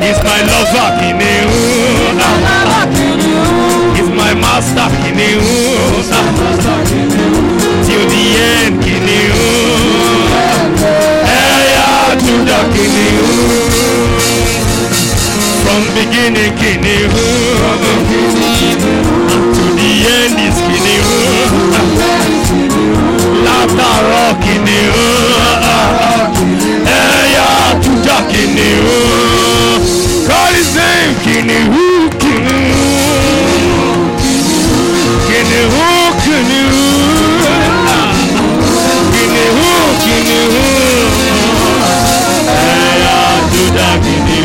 He's my lover, Kinu. He's my master, Kinu. Till the end, Kinu. Hey, Judah, Kinu. From beginning, Kinu. To the end is Kinu. Laughter, Kinu. Hey, Judah, Kinu. Call his name, Kinu. Kinu. Kinu. Kinu. Kinu. Hey, Judah, Kinu.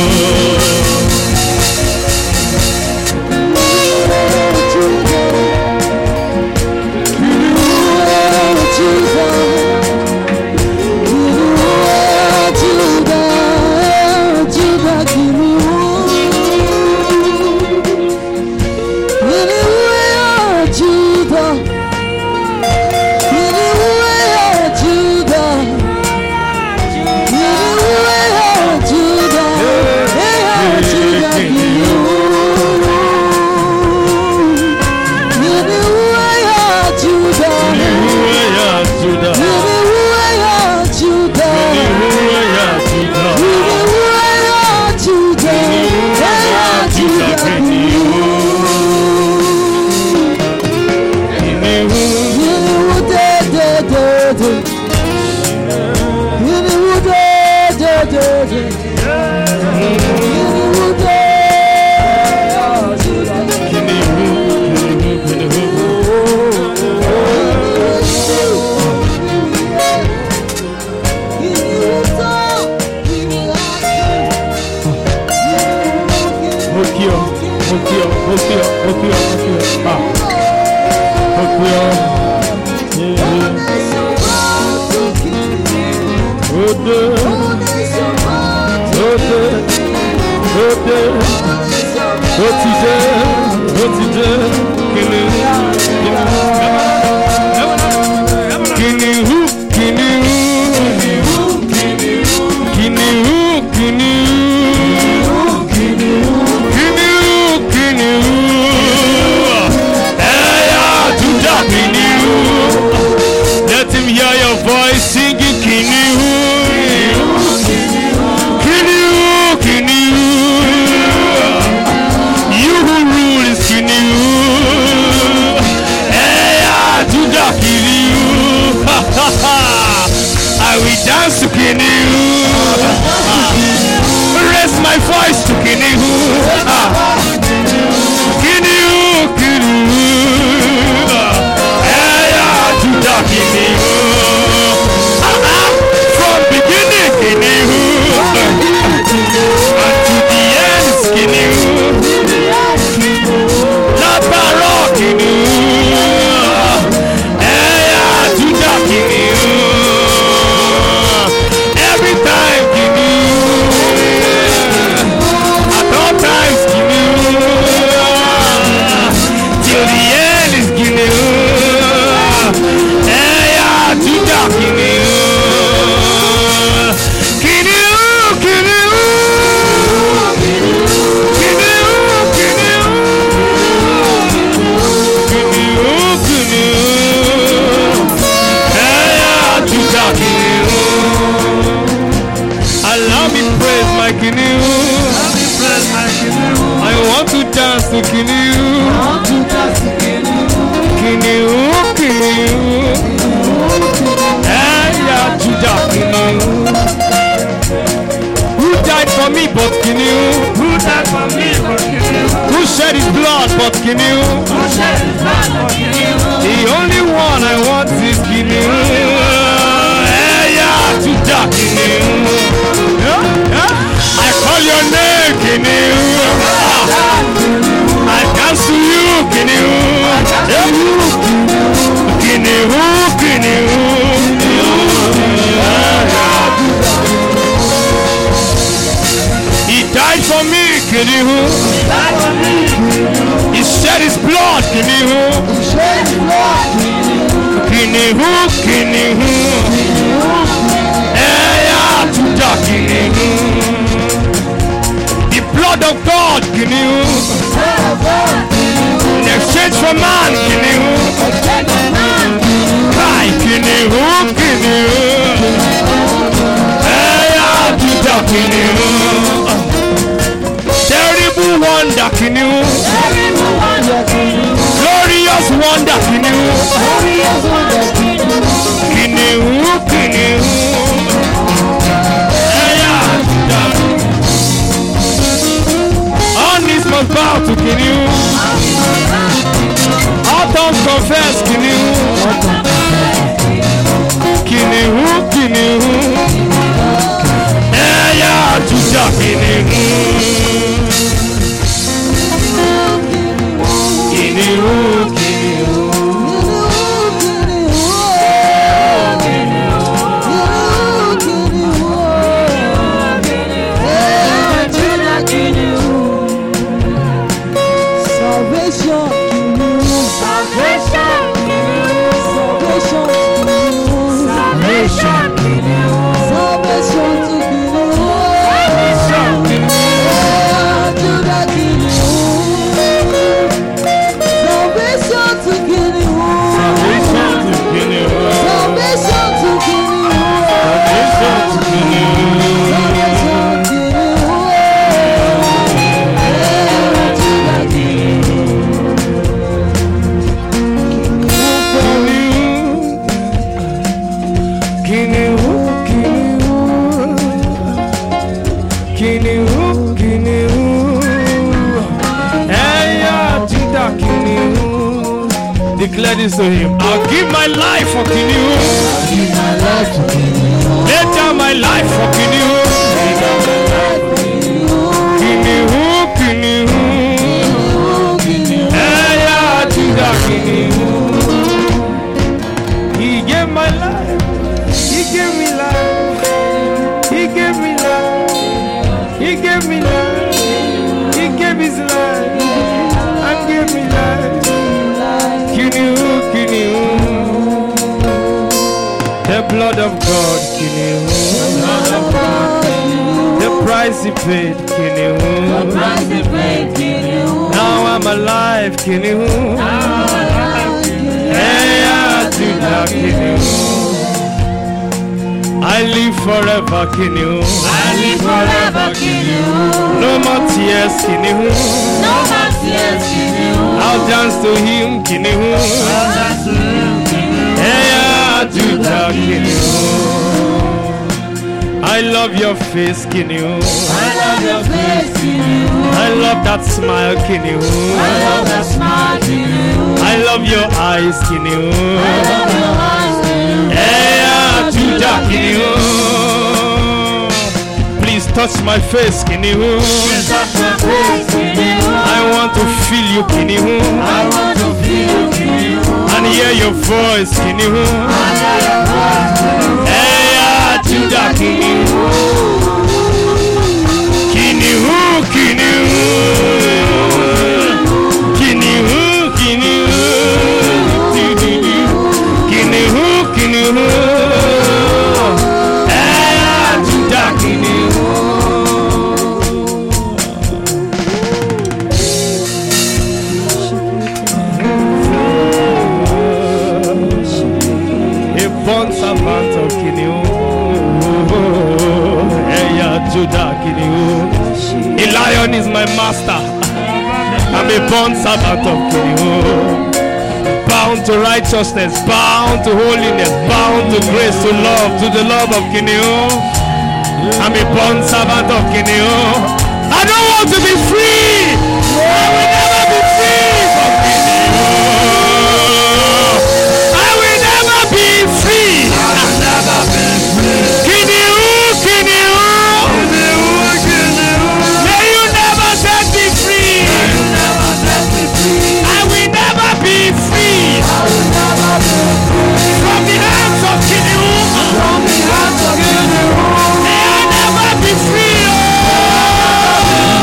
He shed his blood, blood of God, Kinu. In exchange for man, Kinu. Kai, Kinu, Kinu. Hey, Judah, Kinu. Terrible wonder, Kinu. Glorious wonder, Kinu. Kinu, Kinu. Must bow to Kinu. All tongues confess Kinu. Kinu, Kinu. Yeah, Judah Kinu. Kinu, Kinu. Declare this to him. I'll give my life for Kinu. Lay down my life for Kinu. Kinu, Kinu. Hey, Judah Kinu. He gave my life. He gave me life. He gave me life. He gave me life. He gave his life and gave me life. Kinu, Kinu. The blood of God, Kinu. The price he paid, Kinu. Now I'm alive, Kinu. Hey, Judah Kinu. I live forever, Kinu. I live forever, Kinu. No more tears, Kinu. No more tears, Kinu. I'll dance to him, Kinu. I'll dance to him, Kinu. Hey, Judah Kinu. I love your face, Kinu. I love your face, Kinu. I love that smile, Kinu. I love that smile, Kinu. I love your eyes, Kinu. I love your eyes, Kinu. Hey, Judah Kinu. Please touch my face, Kinu. Touch my face, Kinu. I want to feel you, Kinu. I want to feel you, Kinu. And hear your voice, Kinu. Hey, Judah Kinu. Kinu, Kinu. Kinu, Kinu. Kinu, Kinu. Hey, Judah Kinu. Born servant of Kinu. Hey, Judah Kinu. A lion is my master. I'm a born servant of Kinu. Bound to righteousness, bound to holiness, bound to grace, to the love of Kinu. I'm a born servant of Kinu. I don't want to be free. I will never be free from Kinu. I will never be free. Kinu, Kinu. May you never set me free. I will never be free from the hands of Kinu. May I never be free.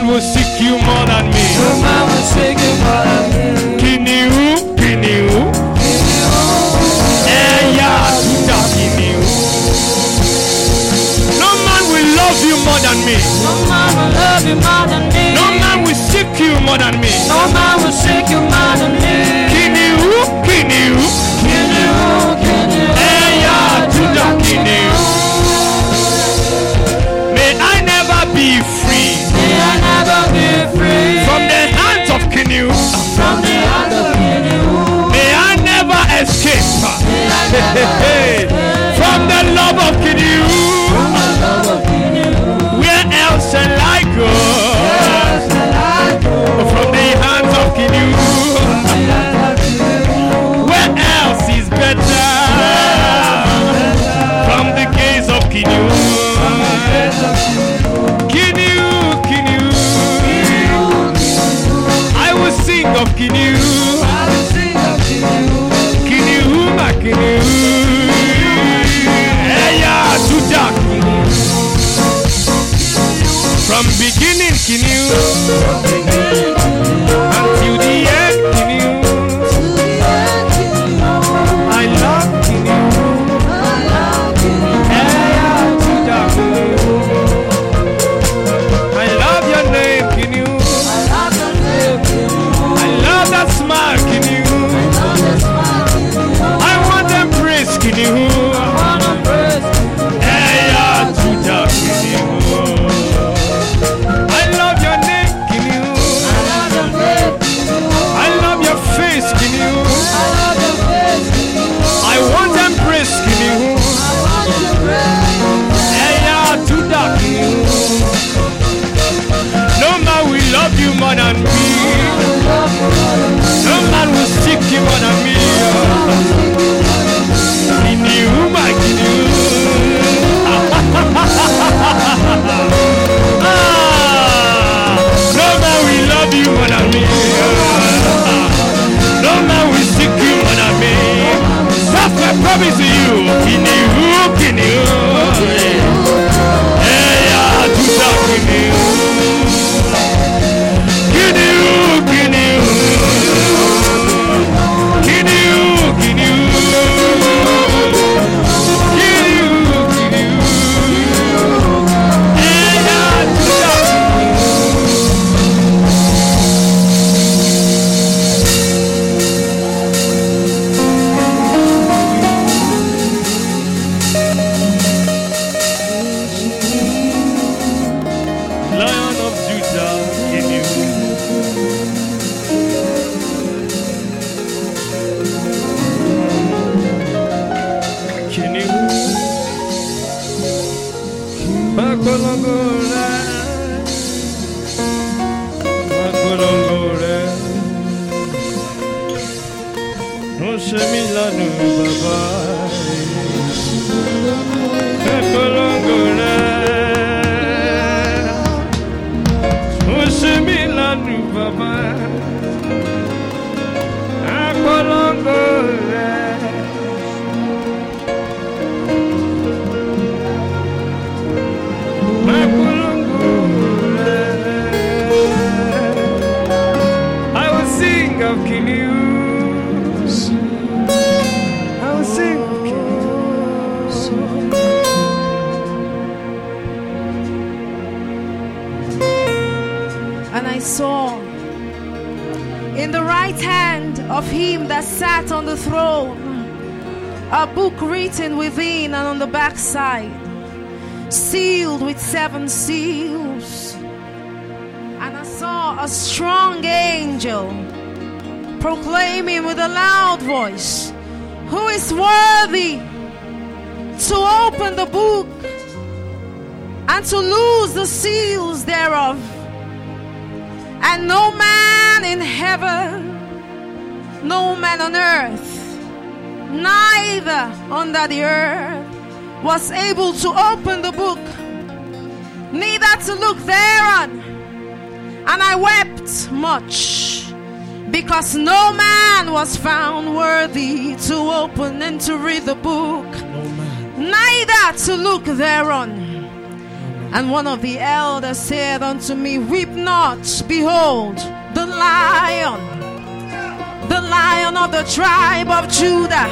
will seek you more than me. No man will seek you more than me. Kiniu, no man will love you more than me. No man will love you more than me. No man will seek you more than me. No man will seek you more than me. Kiniu. May I never be free. May I never be free From the hands of Kiniu. From the hands of Kiniu. May I never escape May I never from the love of Kiniu. from the love of Kiniu. Where else shall I go? Where shall I go? From the hands of Kiniu. From the hands of Kiniu. Where else is better? From the gates of Kiniu. Kiniu. I will sing of Kiniu. I will sing of Kiniu. Kiniu. From beginning Kiniu until the end Kiniu. I love Kiniu. I love your name Kiniu. I love that smile Kiniu. I want them praise Kiniu. I love your name Kiniu. I love your face Kiniu. I want them praise Kiniu. No man will love you more than me. No man will seek you more than me. Kiniu, my Kiniu. No man will love you more than me. No man will seek you more than me. That's my promise to you. Kiniu. And I saw in the right hand of him that sat on the throne a book written within and on the backside, sealed with 7 seals. And I saw a strong angel proclaiming with a loud voice, "Who is worthy to open the book and to loose the seals thereof?" And no man in heaven, no man on earth, neither under the earth, was able to open the book, neither to look thereon. And I wept much, because no man was found worthy to open and to read the book, neither to look thereon. And one of the elders said unto me, Weep not, behold, the lion of the tribe of Judah,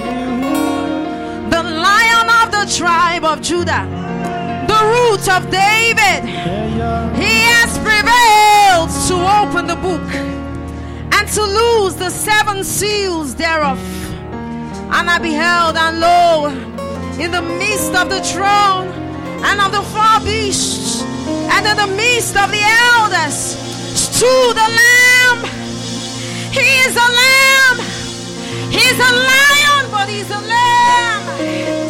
the lion of the tribe of Judah, the root of David, he has prevailed to open the book and to loose the 7 seals thereof. And I beheld, and lo, in the midst of the throne and of the 4 beasts, and in the midst of the elders, stood a lamb. He is a lamb. He's a lion, but he's a lamb.